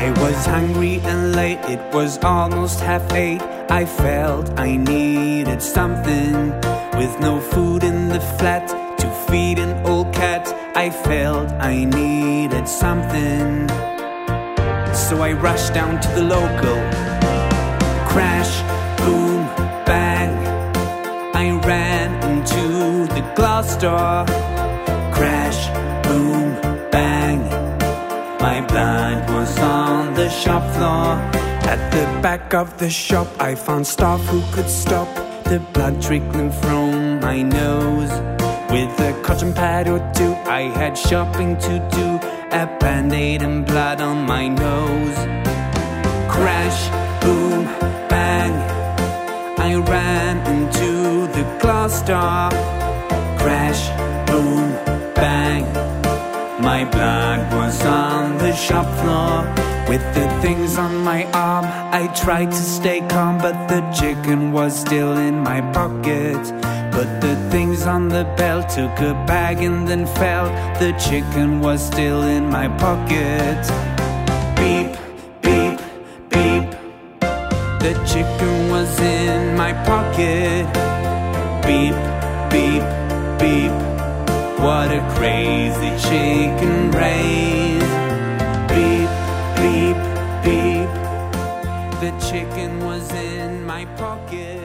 I was hungry and late, it was almost 8:30. I felt I needed something. With no food in the flat to feed an old cat, I felt I needed something. So I rushed down to the local. Crash, boom, bang, I ran into the glass door. Crash, boom, bang, my blood was on the shop floor. At the back of the shop I found staff who could stop the blood trickling from my nose. With a cotton pad or two I had shopping to do, a band-aid and blood on my nose. Crash, boom, bang, I ran into the glass door. Crash, boom, bang, my blood was on the shop floor. With the things on my arm I tried to stay calm, but the chicken was still in my pocket. Put the things on the belt, took a bag and then fell. The chicken was still in my pocket. Beep, beep, beep, the chicken was in my pocket. Beep, beep, beep, what a crazy chicken race. Beep, beep, beep, the chicken was in my pocket.